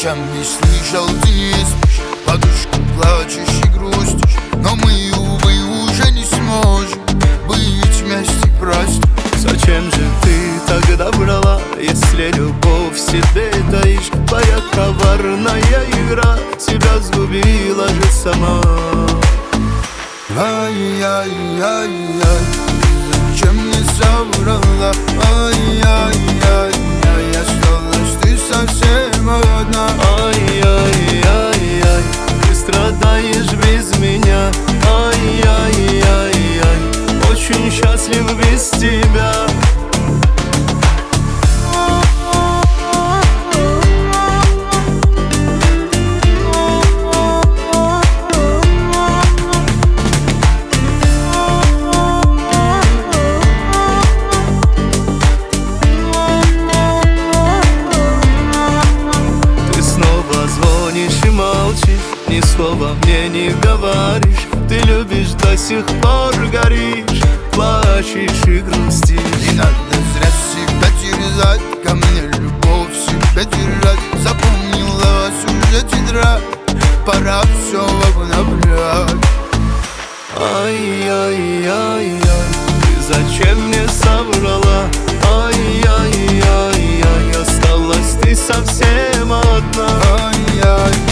Ночами слышал, ты не спишь, подушку плачешь и грустишь, но мы, увы, уже не сможем быть вместе, прости. Зачем же ты тогда брала, если любовь в себе таишь? Твоя коварная игра тебя сгубила же сама. Ай-яй-яй-яй, зачем мне соврала? Ай-яй-яй-яй, осталась ты совсем одна. Ай-яй-яй-яй, ты страдаешь без меня. Ай-яй-яй-яй, очень счастлив без тебя. Звонишь и молчишь, ни слова мне не говоришь. Ты любишь, до сих пор горишь, плачешь и грустишь. Не надо зря себя терзать, ко мне любовь себя держать. Запомнилась уже тетрадь, пора все обновлять. Ай-яй-яй-яй, ты зачем мне соврала? Ай-яй-яй-яй, осталась ты совсем одна. Ай-яй.